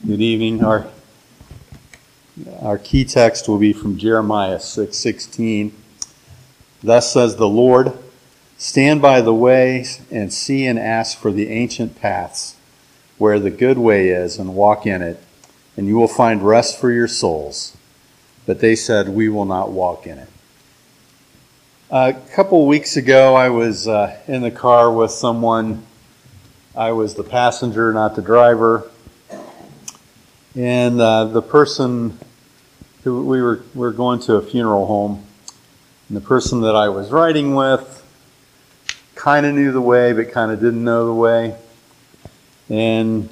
Good evening. Our key text will be from Jeremiah 6:16. Thus says the Lord, stand by the way and see and ask for the ancient paths, where the good way is, and walk in it, and you will find rest for your souls. But they said, we will not walk in it. A couple weeks ago, I was in the car with someone. I was the passenger, not the driver. And the person who we were going to a funeral home, and the person that I was riding with kind of knew the way, but kind of didn't know the way. And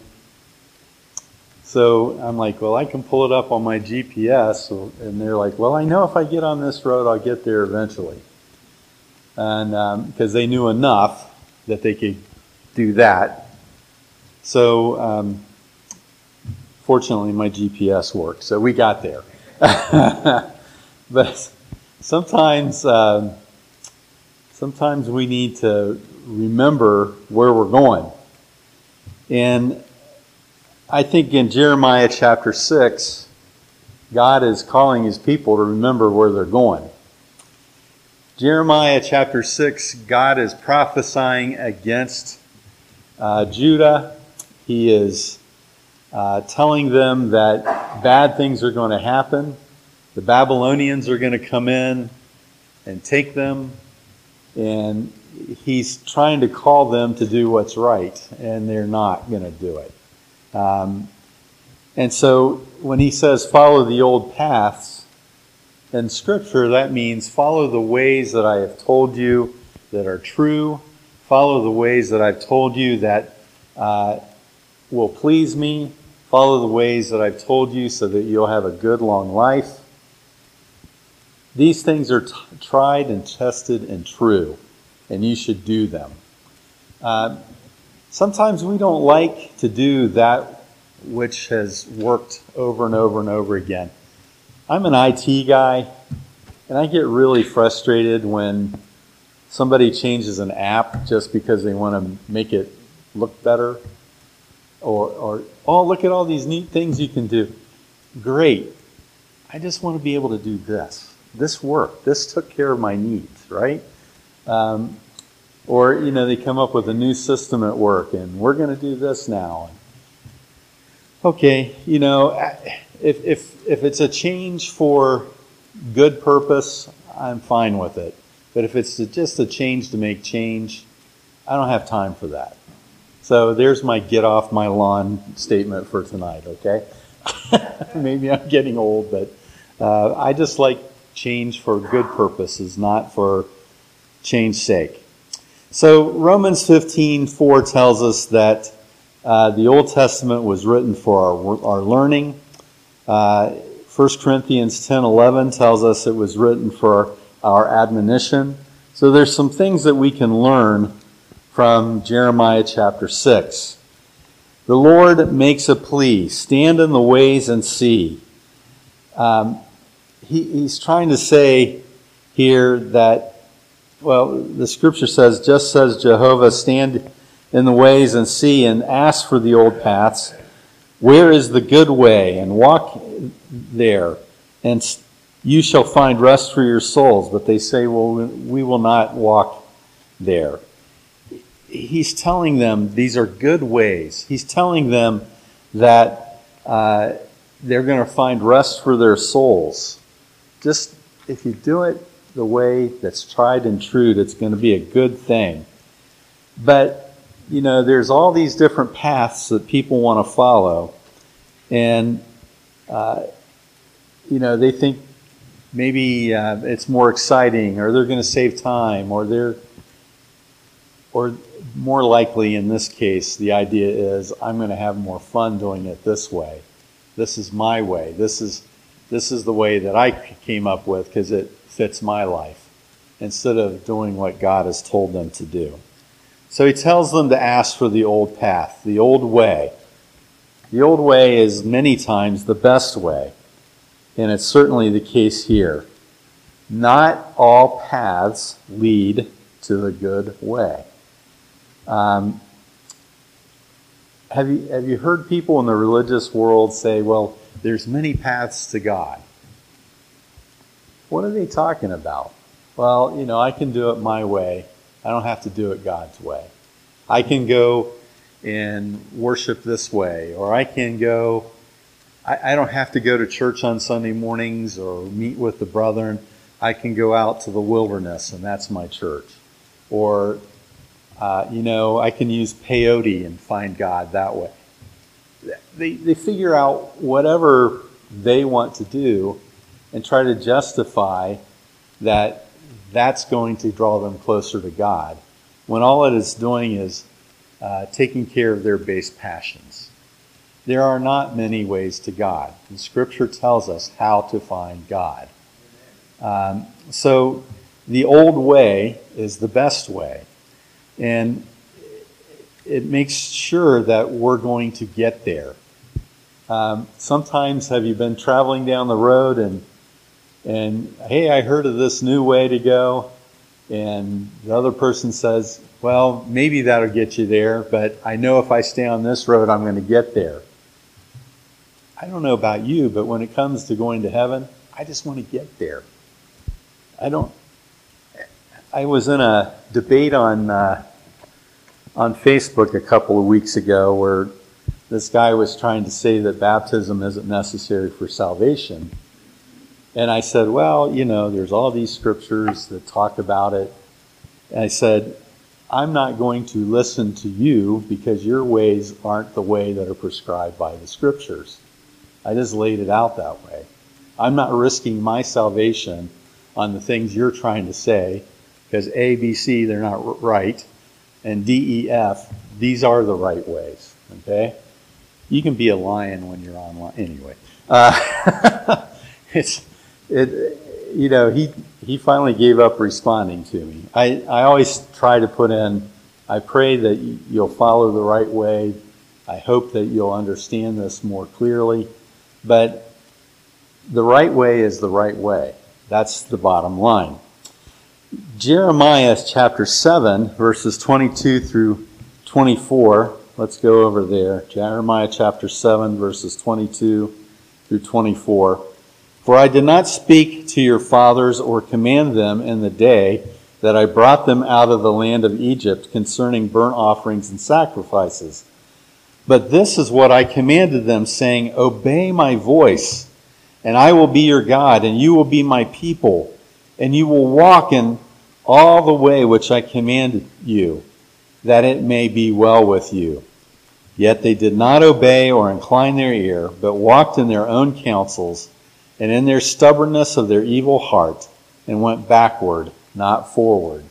so I'm like, well, I can pull it up on my GPS. And they're like, well, I know if I get on this road, I'll get there eventually. And because they knew enough that they could do that. So fortunately, my GPS worked, so we got there. But sometimes we need to remember where we're going. And I think in Jeremiah chapter 6, God is calling his people to remember where they're going. Jeremiah chapter 6, God is prophesying against Judah. He is telling them that bad things are going to happen. The Babylonians are going to come in and take them. And he's trying to call them to do what's right, and they're not going to do it. And so when he says follow the old paths, in Scripture that means follow the ways that I have told you that are true. Follow the ways that I've told you that will please me. Follow the ways that I've told you so that you'll have a good, long life. These things are tried and tested and true, and you should do them. Sometimes we don't like to do that which has worked over and over and over again. I'm an IT guy, and I get really frustrated when somebody changes an app just because they want to make it look better. Or oh, look at all these neat things you can do. Great. I just want to be able to do this. This worked. This took care of my needs, right? Or, they come up with a new system at work, and we're going to do this now. Okay, if it's a change for good purpose, I'm fine with it. But if it's just a change to make change, I don't have time for that. So there's my get off my lawn statement for tonight, okay? Maybe I'm getting old, but I just like change for good purposes, not for change's sake. So Romans 15:4 tells us that the Old Testament was written for our learning. 1 Corinthians 10:11 tells us it was written for our admonition. So there's some things that we can learn from Jeremiah chapter 6. The Lord makes a plea, stand in the ways and see. He's trying to say here that, the scripture says, just says Jehovah, stand in the ways and see and ask for the old paths. Where is the good way? And walk there, and you shall find rest for your souls. But they say, well, we will not walk there. He's telling them these are good ways. He's telling them that they're going to find rest for their souls. Just if you do it the way that's tried and true, that's going to be a good thing. But, there's all these different paths that people want to follow. And, they think maybe it's more exciting, or they're going to save time, or more likely in this case, the idea is I'm going to have more fun doing it this way. This is my way. This is the way that I came up with because it fits my life, instead of doing what God has told them to do. So he tells them to ask for the old path, the old way. The old way is many times the best way, and it's certainly the case here. Not all paths lead to the good way. have you heard people in the religious world say, well, there's many paths to God? What are they talking about? Well, I can do it my way. I don't have to do it God's way. I can go and worship this way, or I can go, I don't have to go to church on Sunday mornings or meet with the brethren. I can go out to the wilderness, and that's my church. Or, I can use peyote and find God that way. They figure out whatever they want to do and try to justify that that's going to draw them closer to God, when all it is doing is taking care of their base passions. There are not many ways to God. The Scripture tells us how to find God. So the old way is the best way. And it makes sure that we're going to get there. Sometimes have you been traveling down the road and hey, I heard of this new way to go, and the other person says, well, maybe that'll get you there, but I know if I stay on this road, I'm going to get there. I don't know about you, but when it comes to going to heaven, I just want to get there. I was in a debate on Facebook a couple of weeks ago where this guy was trying to say that baptism isn't necessary for salvation. And I said, well, there's all these scriptures that talk about it. And I said, I'm not going to listen to you because your ways aren't the way that are prescribed by the scriptures. I just laid it out that way. I'm not risking my salvation on the things you're trying to say, because A, B, C, they're not right, and D, E, F, these are the right ways. Okay? You can be a lion when you're online. Anyway. He finally gave up responding to me. I always try to put in, I pray that you'll follow the right way. I hope that you'll understand this more clearly. But the right way is the right way. That's the bottom line. Jeremiah chapter 7, verses 22 through 24. Let's go over there. Jeremiah chapter 7, verses 22 through 24. For I did not speak to your fathers or command them in the day that I brought them out of the land of Egypt concerning burnt offerings and sacrifices. But this is what I commanded them, saying, obey my voice, and I will be your God, and you will be my people, and you will walk in all the way which I commanded you, that it may be well with you. Yet they did not obey or incline their ear, but walked in their own counsels, and in their stubbornness of their evil heart, and went backward, not forward.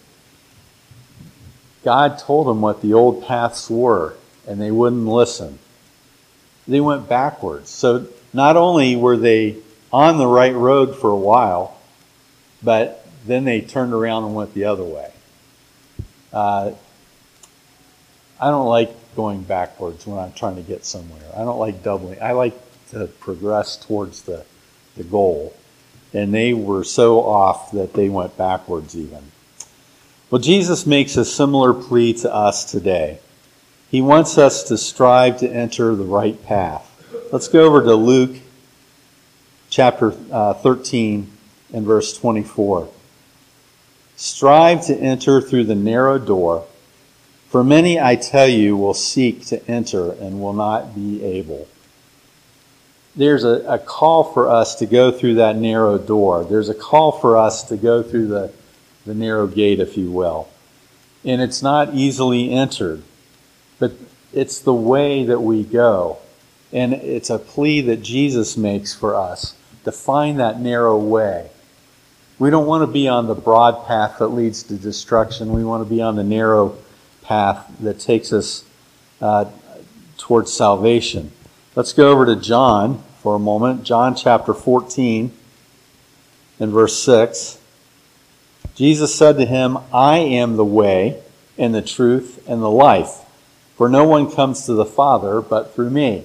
God told them what the old paths were, and they wouldn't listen. They went backwards. So not only were they on the right road for a while, but then they turned around and went the other way. I don't like going backwards when I'm trying to get somewhere. I don't like doubling. I like to progress towards the goal. And they were so off that they went backwards even. Well, Jesus makes a similar plea to us today. He wants us to strive to enter the right path. Let's go over to Luke chapter 13 and verse 24. Strive to enter through the narrow door, for many, I tell you, will seek to enter and will not be able. There's a call for us to go through that narrow door. There's a call for us to go through the narrow gate, if you will. And it's not easily entered, but it's the way that we go. And it's a plea that Jesus makes for us to find that narrow way. We don't want to be on the broad path that leads to destruction. We want to be on the narrow path that takes us towards salvation. Let's go over to John for a moment. John chapter 14 and verse 6. Jesus said to him, I am the way and the truth and the life, for no one comes to the Father but through me.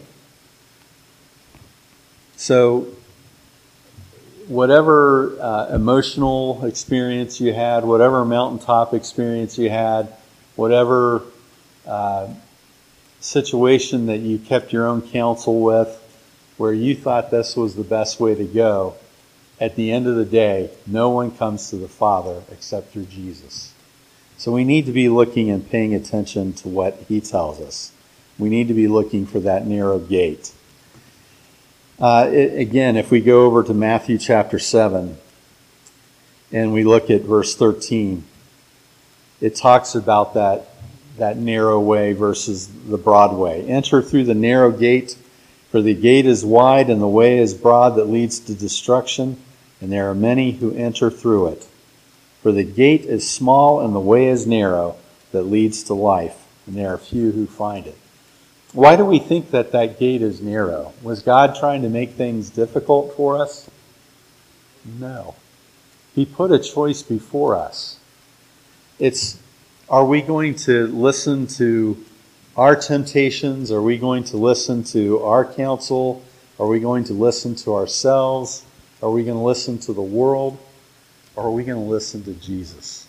So, whatever emotional experience you had, whatever mountaintop experience you had, whatever situation that you kept your own counsel with, where you thought this was the best way to go, at the end of the day, no one comes to the Father except through Jesus. So we need to be looking and paying attention to what he tells us. We need to be looking for that narrow gate. Again, if we go over to Matthew chapter 7 and we look at verse 13, it talks about that narrow way versus the broad way. Enter through the narrow gate, for the gate is wide and the way is broad that leads to destruction, and there are many who enter through it. For the gate is small and the way is narrow that leads to life, and there are few who find it. Why do we think that gate is narrow? Was God trying to make things difficult for us? No. He put a choice before us. Are we going to listen to our temptations? Are we going to listen to our counsel? Are we going to listen to ourselves? Are we going to listen to the world? Or are we going to listen to Jesus?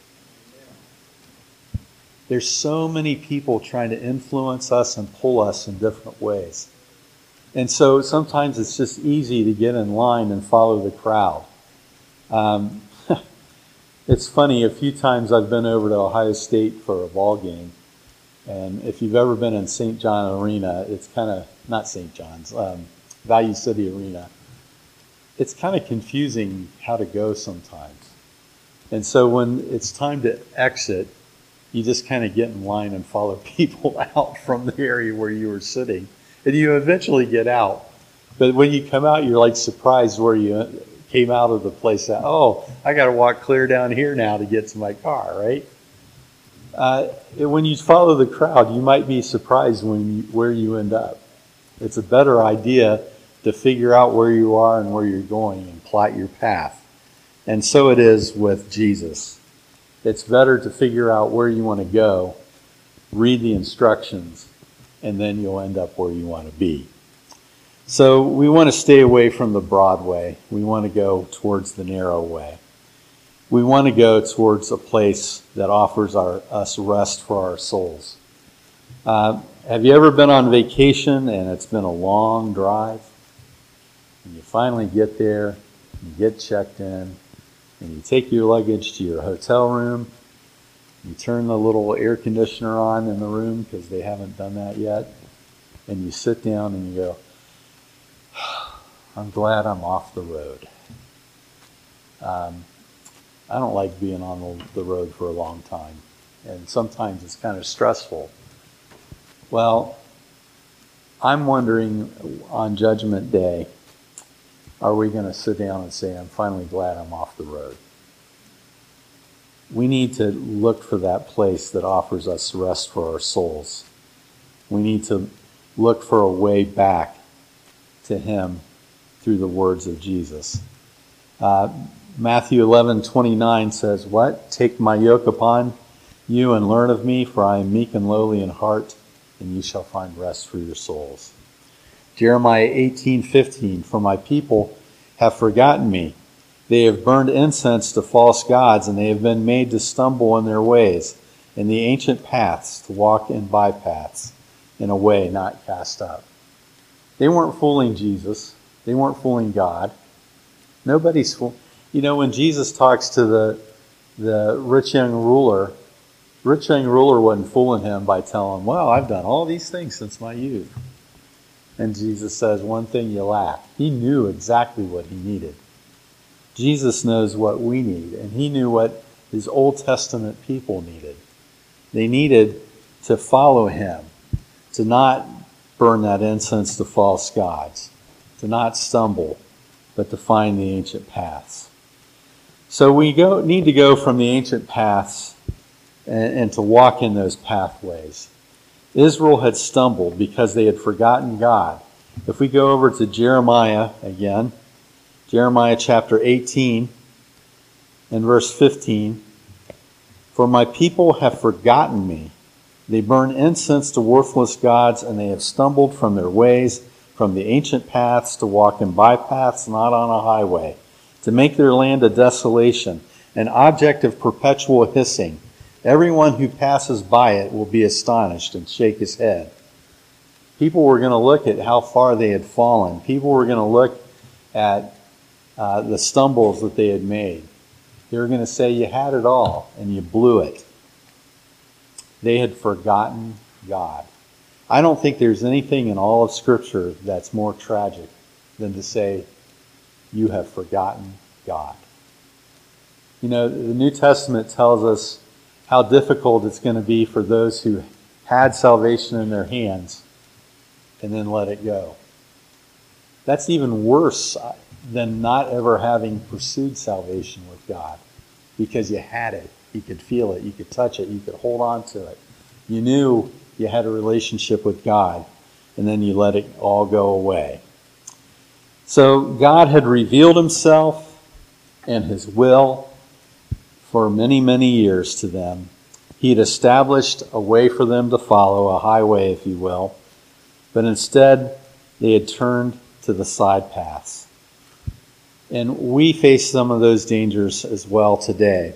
There's so many people trying to influence us and pull us in different ways. And so sometimes it's just easy to get in line and follow the crowd. It's funny, a few times I've been over to Ohio State for a ball game. And if you've ever been in St. John Arena, it's kind of, not St. John's, Value City Arena. It's kind of confusing how to go sometimes. And so when it's time to exit, you just kind of get in line and follow people out from the area where you were sitting. And you eventually get out. But when you come out, you're like surprised where you came out of the place. Oh, I got to walk clear down here now to get to my car, right? When you follow the crowd, you might be surprised where you end up. It's a better idea to figure out where you are and where you're going and plot your path. And so it is with Jesus. It's better to figure out where you want to go, read the instructions, and then you'll end up where you want to be. So we want to stay away from the broad way. We want to go towards the narrow way. We want to go towards a place that offers us rest for our souls. Have you ever been on vacation and it's been a long drive? And you finally get there, you get checked in, and you take your luggage to your hotel room. You turn the little air conditioner on in the room because they haven't done that yet. And you sit down and you go, I'm glad I'm off the road. I don't like being on the road for a long time. And sometimes it's kind of stressful. Well, I'm wondering on Judgment Day, are we going to sit down and say, I'm finally glad I'm off the road? We need to look for that place that offers us rest for our souls. We need to look for a way back to him through the words of Jesus. Matthew 11:29 says, what? Take my yoke upon you and learn of me, for I am meek and lowly in heart, and you shall find rest for your souls. Jeremiah 18:15, for my people have forgotten me. They have burned incense to false gods, and they have been made to stumble in their ways, in the ancient paths, to walk in bypaths, in a way not cast up. They weren't fooling Jesus. They weren't fooling God. Nobody's fooling. You know, when Jesus talks to the rich young ruler wasn't fooling him by telling him, well, I've done all these things since my youth. And Jesus says, one thing you lack. He knew exactly what he needed. Jesus knows what we need, and he knew what his Old Testament people needed. They needed to follow him, to not burn that incense to false gods, to not stumble, but to find the ancient paths. So we need to go from the ancient paths and to walk in those pathways. Israel had stumbled because they had forgotten God. If we go over to Jeremiah again, Jeremiah chapter 18 and verse 15, for my people have forgotten me. They burn incense to worthless gods, and they have stumbled from their ways, from the ancient paths to walk in bypaths, not on a highway, to make their land a desolation, an object of perpetual hissing. Everyone who passes by it will be astonished and shake his head. People were going to look at how far they had fallen. People were going to look at the stumbles that they had made. They were going to say, you had it all, and you blew it. They had forgotten God. I don't think there's anything in all of Scripture that's more tragic than to say, you have forgotten God. You know, the New Testament tells us how difficult it's going to be for those who had salvation in their hands and then let it go. That's even worse than not ever having pursued salvation with God, because you had it. You could feel it. You could touch it. You could hold on to it. You knew you had a relationship with God, and then you let it all go away. So God had revealed himself and his will for many, many years to them. He had established a way for them to follow, a highway, if you will. But instead, they had turned to the side paths. And we face some of those dangers as well today.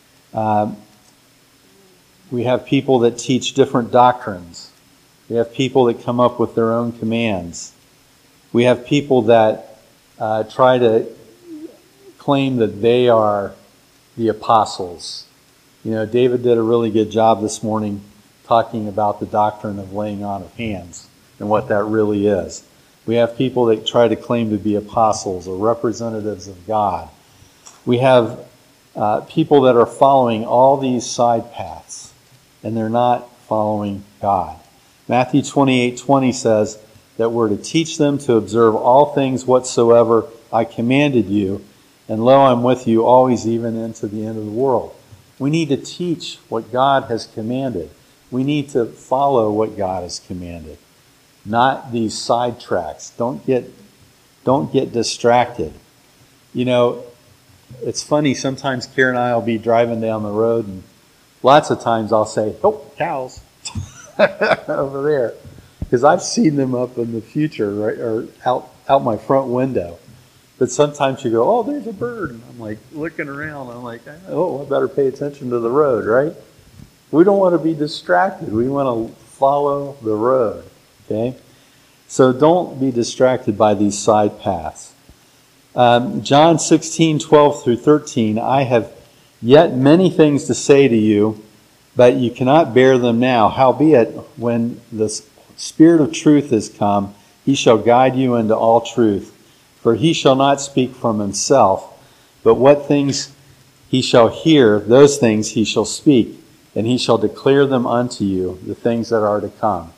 We have people that teach different doctrines. We have people that come up with their own commands. We have people that try to claim that they are the apostles. You know, David did a really good job this morning talking about the doctrine of laying on of hands and what that really is. We have people that try to claim to be apostles or representatives of God. We have people that are following all these side paths, and they're not following God. Matthew 28:20 says that we're to teach them to observe all things whatsoever I commanded you, and lo, I'm with you always, even into the end of the world. We need to teach what God has commanded. We need to follow what God has commanded, not these sidetracks. Don't get distracted. You know, it's funny, sometimes Karen and I will be driving down the road, and lots of times I'll say, oh, cows over there. Because I've seen them up in the future, right, or out my front window. But sometimes you go, oh, there's a bird. And I'm like looking around. I'm like, oh, I better pay attention to the road, right? We don't want to be distracted. We want to follow the road, okay? So don't be distracted by these side paths. John 16:12 through 13, I have yet many things to say to you, but you cannot bear them now. Howbeit, when the Spirit of truth is come, he shall guide you into all truth. For he shall not speak from himself, but what things he shall hear, those things he shall speak, and he shall declare them unto you, the things that are to come.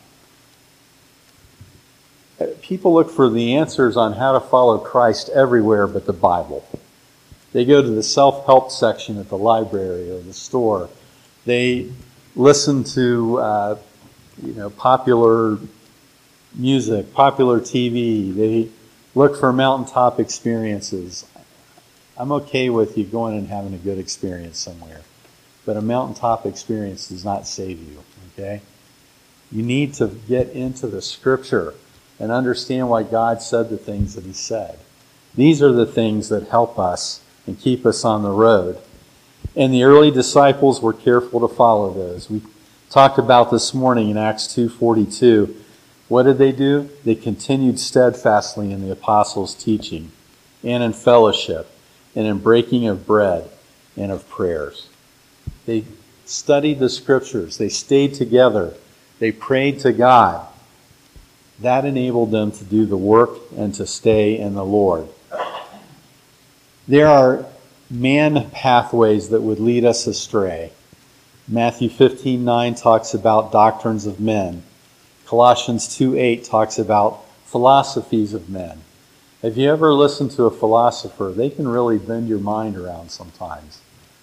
People look for the answers on how to follow Christ everywhere but the Bible. They go to the self-help section at the library or the store. They listen to popular music, popular TV. They look for mountaintop experiences. I'm okay with you going and having a good experience somewhere, but a mountaintop experience does not save you, okay? You need to get into the Scripture and understand why God said the things that he said. These are the things that help us and keep us on the road. And the early disciples were careful to follow those. We talked about this morning in Acts 2:42. What did they do? They continued steadfastly in the apostles' teaching and in fellowship and in breaking of bread and of prayers. They studied the Scriptures. They stayed together. They prayed to God. That enabled them to do the work and to stay in the Lord. There are man pathways that would lead us astray. Matthew 15:9 talks about doctrines of men. Colossians 2:8 talks about philosophies of men. Have you ever listened to a philosopher? They can really bend your mind around sometimes.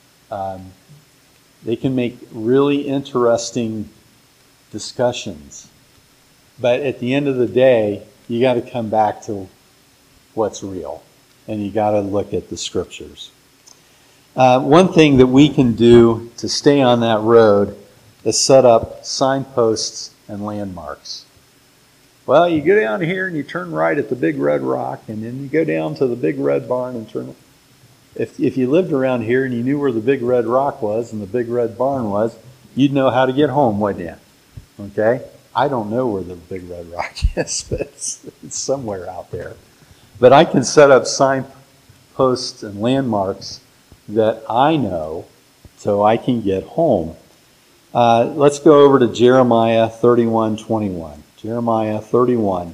They can make really interesting discussions. But at the end of the day, you got to come back to what's real. And you got to look at the Scriptures. One thing that we can do to stay on that road is set up signposts and landmarks. Well, you go down here and you turn right at the Big Red Rock, and then you go down to the Big Red Barn and turn. If you lived around here and you knew where the Big Red Rock was and the Big Red Barn was, you'd know how to get home, wouldn't you? Okay? I don't know where the Big Red Rock is, but it's somewhere out there. But I can set up signposts and landmarks that I know so I can get home. Let's go over to Jeremiah 31:21. Jeremiah 31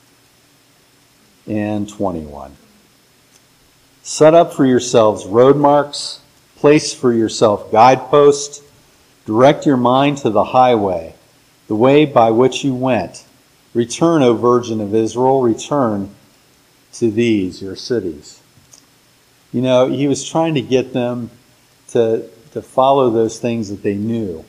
and 21. Set up for yourselves road marks, place for yourself guideposts, direct your mind to the highway, the way by which you went. Return, O Virgin of Israel, return to these, your cities. You know, he was trying to get them to follow those things that they knew.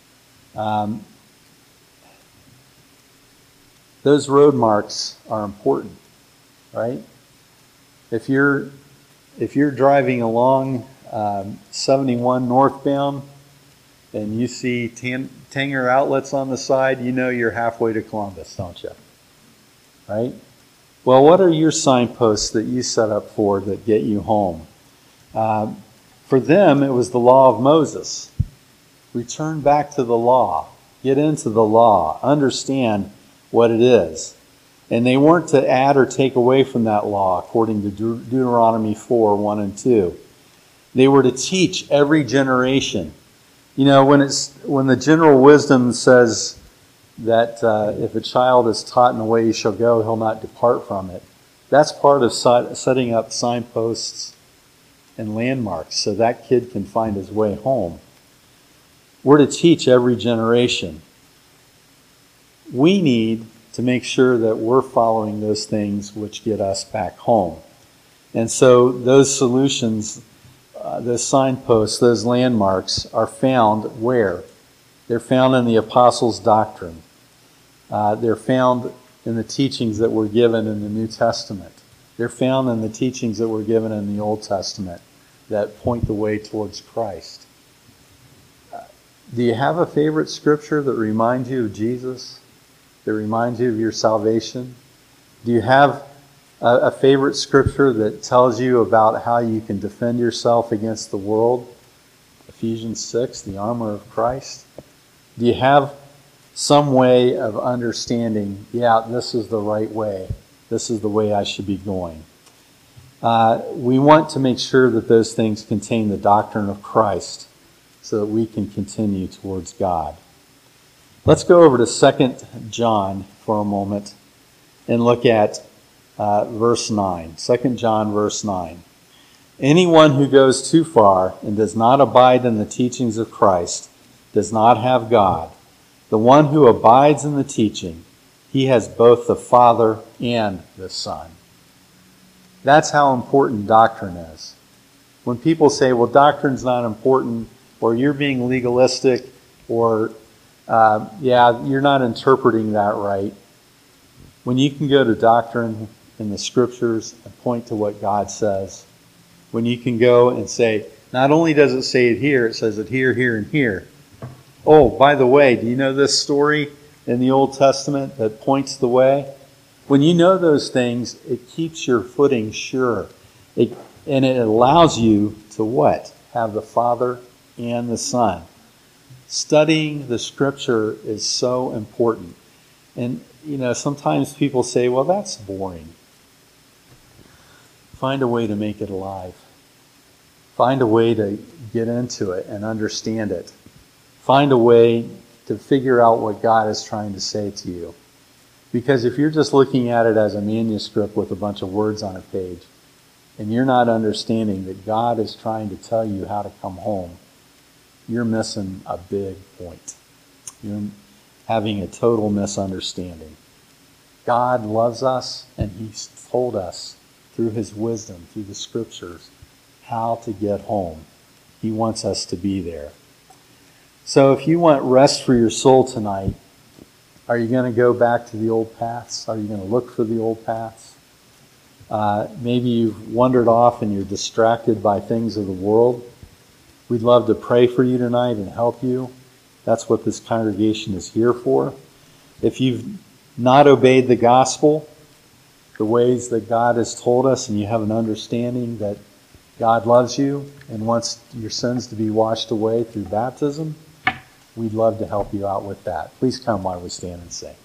Those road marks are important, right? If you're driving along 71 northbound and you see Tanger outlets on the side, you know you're halfway to Columbus, don't you? Right? Well, what are your signposts that you set up for that get you home? For them, it was the law of Moses. Return back to the law. Get into the law. Understand what it is. And they weren't to add or take away from that law, according to Deuteronomy 4:1 and 2. They were to teach every generation. You know, when the general wisdom says that if a child is taught in the way he shall go, he'll not depart from it, that's part of setting up signposts and landmarks so that kid can find his way home. We're to teach every generation. We need to make sure that we're following those things which get us back home. And so those solutions, those signposts, those landmarks are found where? They're found in the Apostles' doctrine. They're found in the teachings that were given in the New Testament. They're found in the teachings that were given in the Old Testament that point the way towards Christ. Do you have a favorite scripture that reminds you of Jesus? That reminds you of your salvation? Do you have a favorite scripture that tells you about how you can defend yourself against the world? Ephesians 6, the armor of Christ. Do you have some way of understanding, yeah, this is the right way. This is the way I should be going. We want to make sure that those things contain the doctrine of Christ so that we can continue towards God. Let's go over to 2 John for a moment and look at verse 9. 2 John verse 9. Anyone who goes too far and does not abide in the teachings of Christ does not have God. The one who abides in the teaching, he has both the Father and the Son. That's how important doctrine is. When people say, well, doctrine's not important, or you're being legalistic, or you're not interpreting that right. When you can go to doctrine in the scriptures and point to what God says, when you can go and say, not only does it say it here, it says it here, here, and here. Oh, by the way, do you know this story in the Old Testament that points the way? When you know those things, it keeps your footing sure. And it allows you to what? Have the Father and the Son. Studying the Scripture is so important. And, you know, sometimes people say, well, that's boring. Find a way to make it alive. Find a way to get into it and understand it. Find a way to figure out what God is trying to say to you. Because if you're just looking at it as a manuscript with a bunch of words on a page, and you're not understanding that God is trying to tell you how to come home, you're missing a big point. You're having a total misunderstanding. God loves us, and He's told us through His wisdom, through the Scriptures, how to get home. He wants us to be there. So if you want rest for your soul tonight, are you going to go back to the old paths? Are you going to look for the old paths? Maybe you've wandered off and you're distracted by things of the world. We'd love to pray for you tonight and help you. That's what this congregation is here for. If you've not obeyed the gospel, the ways that God has told us, and you have an understanding that God loves you and wants your sins to be washed away through baptism, we'd love to help you out with that. Please come while we stand and sing.